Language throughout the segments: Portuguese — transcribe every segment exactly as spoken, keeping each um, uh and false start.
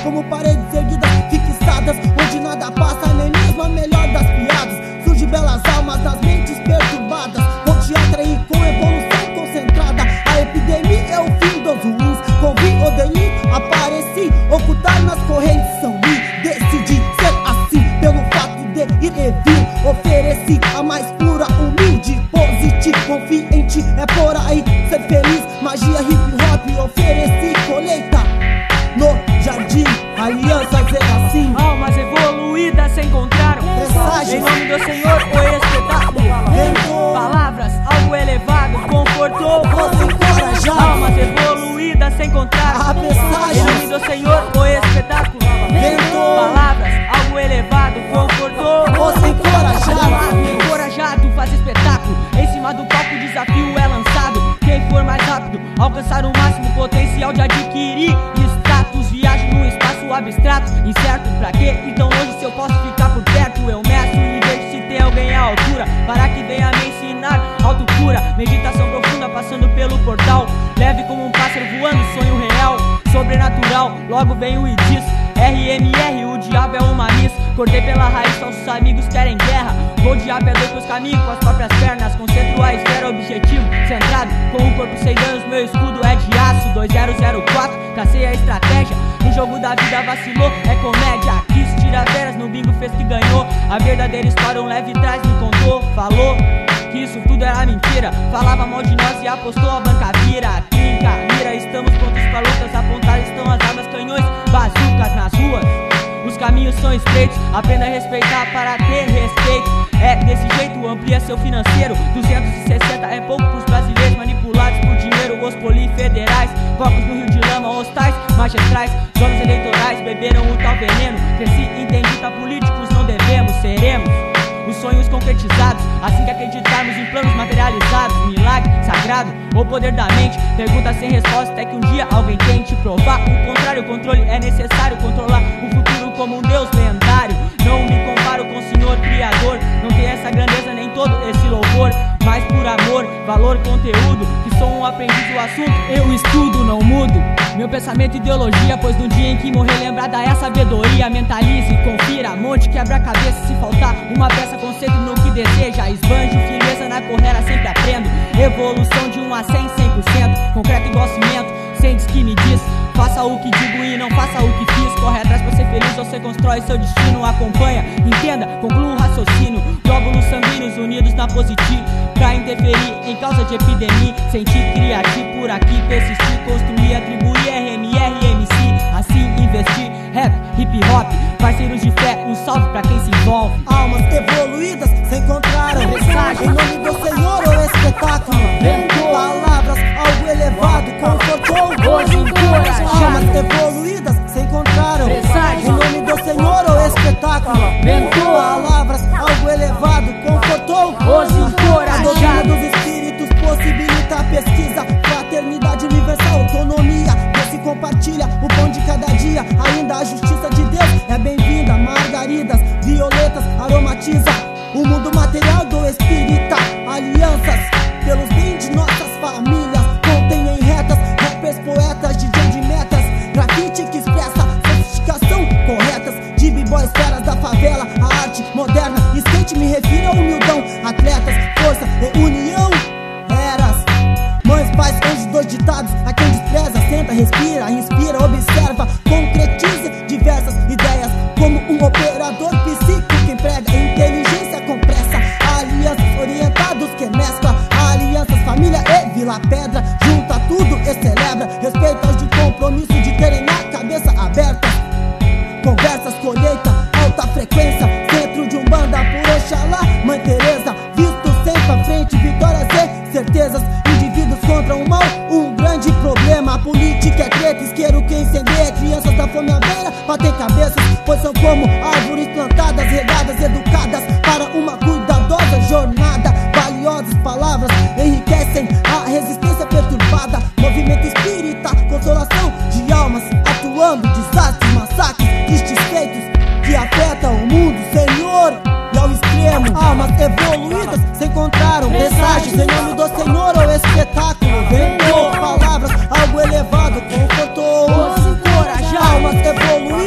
como paredes erguidas, fixadas, onde nada passa, nem mesmo a melhor das piadas. Surge belas almas das mentes perturbadas, vou te atrair com evolução concentrada. A epidemia é o fim dos ruins, convim ou delin, apareci, ocultar nas correntes São Luís. Decidi ser assim, pelo fato de ir e vir, ofereci a mais pura, humilde, positivo, confie em ti, é por aí, ser feliz, magia hip hop, ofereci colheita no jardim, alianças é assim. Almas evoluídas se encontraram, em nome do Senhor o espetáculo ventou, palavras, algo elevado, confortou, você encorajado, almas evoluídas se encontraram, a mensagem, em nome do Senhor o espetáculo ventou, palavras, algo elevado, confortou, você encorajado, encorajado, faz espetáculo, em cima do palco o desafio é lançado. Quem for mais rápido, alcançar o máximo potencial de adquirir status, viagem num espaço abstrato, incerto, pra quê? Então longe se eu posso ficar por perto, eu meço e vejo se tem alguém à altura, para que venha me ensinar autocura, meditação profunda passando pelo portal, leve como um pássaro voando, sonho real, sobrenatural, logo venho e diz R M R, o diabo é uma miss. Cortei pela raiz, falsos amigos querem guerra. Vou de a pé dois pros caminhos com as próprias pernas. Concentro a esfera, objetivo centrado, com o corpo sem danos, meu escudo é de aço. Dois zero zero quatro, tracei a estratégia. No jogo da vida vacilou, é comédia. Quis tirar veras, no bingo fez que ganhou. A verdadeira história um leve trás me contou. Falou que isso tudo era mentira, falava mal de nós e apostou a banca vira. Trinca, mira, estamos prontos pra lutas, apontadas estão as armas, canhões, bazucas nas ruas. Os caminhos são estreitos, aprenda a respeitar para ter respeito. É desse jeito, amplia seu financeiro. Duzentos e sessenta é pouco pros brasileiros manipulados por dinheiro, os polifederais. Focos no rio de lama, hostais, magistrais, zonas eleitorais, beberam o tal veneno. Cresci, entendi, tá políticos não devemos, seremos os sonhos concretizados, assim que acreditarmos em planos materializados. Milagre sagrado, o poder da mente, pergunta sem resposta até que um dia alguém tente provar o contrário. O controle é necessário, controlar o futuro como um deus lendário. Não me comparo com o Senhor Criador, não tem essa grandeza nem todo esse louvor, mas por amor, valor, conteúdo, que sou um aprendiz do assunto, eu estudo, não mudo meu pensamento e ideologia, pois no dia em que morrer lembrada é a sabedoria. Mentalize, confira, monte, quebra a cabeça, se faltar uma peça, concentre no que deseja. Esbanjo, firmeza na correra, sempre aprendo. Evolução de um a cem, cem por cento, concreto igual cimento, sem diz que me diz. Faça o que digo e não faça o que fiz. Corre atrás pra ser feliz, você constrói seu destino. Acompanha, entenda, conclua o raciocínio. Glóbulos sanguíneos unidos na positivo, pra interferir em causa de epidemia. Sentir, criativo por aqui, persistir, construir, atribuir R M R, M C. Assim investir, rap, hip hop, parceiros de fé, um salve pra quem se envolve. Almas evoluídas se encontraram, mensagem em nome do Senhor o espetáculo ventou, palavras, algo elevado, confortou, hoje encorajado. Almas evoluídas se encontraram, mensagem em nome do Senhor o espetáculo ventou, palavras, algo elevado, confortou, hoje a doutrina encorajado. dos espíritos possibilita a pesquisa, fraternidade universal, autonomia, se compartilha o pão de cada dia. Ainda a justiça de Deus é bem-vinda. Margaridas, violetas, aromatiza o mundo material do espírita. Alianças pelos bens de nossas famílias, contém em retas, rappers, poetas, D J de metas, grafite que expressa sofisticação corretas, de b-boys, feras da favela, a arte moderna, skate me refiro a humildão, atletas, força e união, eras, mães, pais, anjos, dois ditados, a quem despreza, senta, respira, inspira, observa, concretiza diversas ideias, como um operador psíquico que emprega inteligência com pressa. Alianças orientados que mescla, alianças, família e Vila Pedra, junta tudo e celebra, respeita os de compromisso de terem a cabeça aberta, conversas, colheita, alta frequência, centro de Umbanda por Oxalá, Mãe Teresa, visto sempre à frente, vitórias e certezas, indivíduos contra o mal, um grande problema. A política é treta, isqueiro que incendeia, crianças da fome à beira, batem cabeças, pois são como árvores plantadas, regadas, educadas para uma cuidadosa jornada. Valiosas palavras enriquecem a resistência perturbada, movimento espírita, consolação de almas, atuando, desastres, massacres, tristes feitos que afetam o mundo, Senhor, e ao extremo. Almas evoluídas se encontraram, mensagens em nome do Senhor o espetáculo ventou, palavras, algo elevado, confortou, almas evoluídas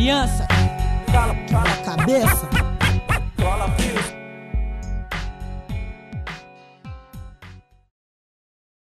criança. Cala a cabeça.